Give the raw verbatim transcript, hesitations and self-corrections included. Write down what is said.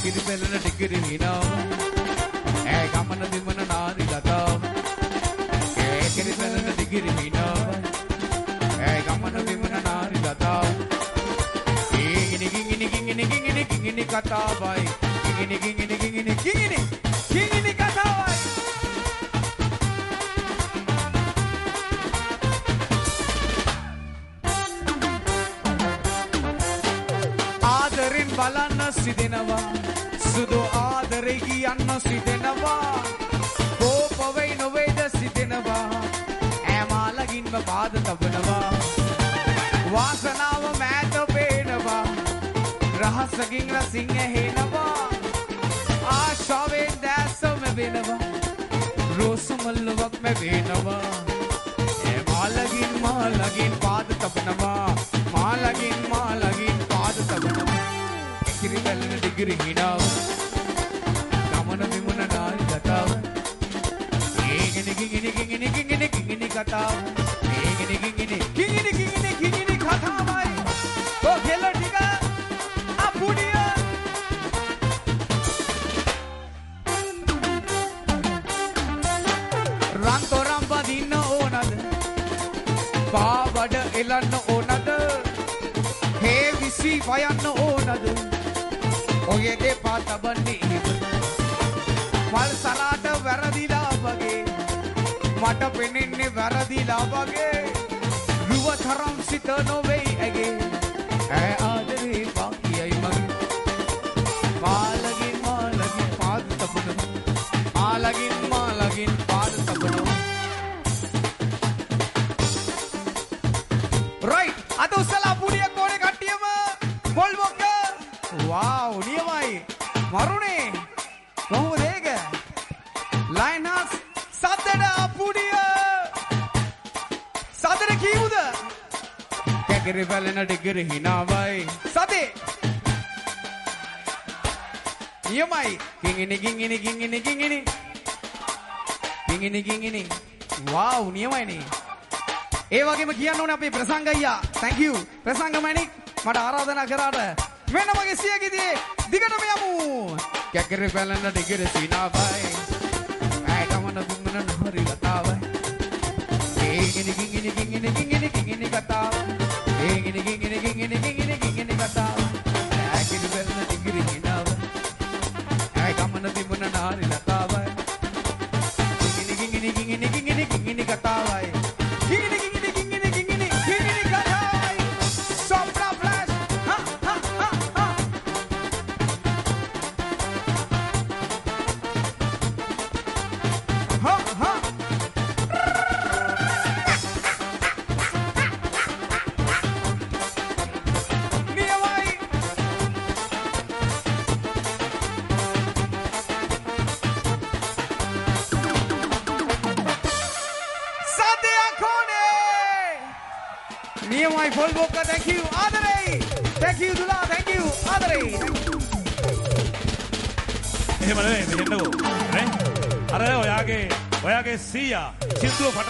ඇකිරි බැලන ටිකිරි හිනාව ඈ ගමන බිමන නාරි ලතාව ඇකිරි බැලන ටිකිරි හිනාව ඈ ගමන බිමන නාරි ලතාව ඒ ගිනි ගිනි ගිනි ගිනි ගිනි කතාවයි ගිනි ගිනි ගිනි ගිනි ගිනි කතාවයි ආදරෙන් බලන්න සිදෙනවා සුදු ආදරේ කියන්න සිදෙනවා කෝප වෙයි නොවේද සිදෙනවා ඈමාලගින්ම පාද තබනවා වාසනාව මෑත පේනවා රහසකින් රසින් ඇහෙනවා ආශාවෙන් දැසම වෙනවා රෝසමල්ලවක් මැ වෙනවා ඈමාලගින් මාලගින් පාද තබනවා මාලගින් මාලගින් පාද තබනවා ඇකිරි බැලන ඩිගිරි හිනාව ගමන විමුණ නාරි කතාව ඒ ගිනි ගිනි ගිනි ගිනි ගිනි කතාව ඒ ගිනි ගිනි ගිනි ගිනි ගිනි කතාවයි ඔ ගෙල ටික අපුඩිය රන්තොරම් බදින්න ඕනද පාවඩ එලන්න ඕනද හේ විසි වයන්න ඕනද ඔය දෙපා තබන්නේ මල් සලාට වැරදිලා වගේ මට පෙනෙන්නේ වැරදිලා වගේ රුව තරම් සිත නොවේයි ඇගේ ඈ ආදරේ පාකියයි මගේ මාලගින් මාලගින් පාද තබන මාලගින් මාලගින් පාද තබන රයිට් අද උසලා පුඩිය කෝනේ කට්ටියම පොල් මොක්ක වාව් නියමයි මරුනේ කොහොමද ඒක ලයිනස් සද්දට අපුඩිය සද්දට කීවුද කැකිරි බැලන ඩිගිරි හිනාවයි සතේ නියමයි කිංගිනි කිංගිනි කිංගිනි කිංගිනි කිංගිනි කිංගිනි වාව් නියමයිනේ ඒ වගේම කියන්න ඕනේ අපේ ප්‍රසංග අයියා thank you ප්‍රසංග මණික් මට ආරාධනා කරාට වෙන මගේ සියගිදී දිගටම යමු කැකිරි බැලන ඩිගිරි සිනාවයි ඈ ගමන දුන්නන නහරි ලතාවයි ඒ ගිනි ගිනි ගිනි ගිනි ගිනි කතාව ඒ ගිනි ගිනි ගිනි ගිනි ගිනි කතාව ඈ කිරි බැලන ඩිගිරි හිනාව ඈ ගමන දුන්නන නහරි ලතාවයි ගිනි ගිනි ගිනි ගිනි ගිනි කතාවයි ගිනි ගිනි ගිනි ගිනි ගිනි කතාවයි සොප්‍රා ෆ්ලෑෂ් හා හා හා හා Ha ha. Niawai. Satya Kone. Niawai Volvoka, thank you. Adare. Thank you Dula, thank you. Adare. එහෙම නෙවෙයි මෙහෙන්නකෝ නේ අර ඔයාගේ ඔයාගේ සීයා සින්දුව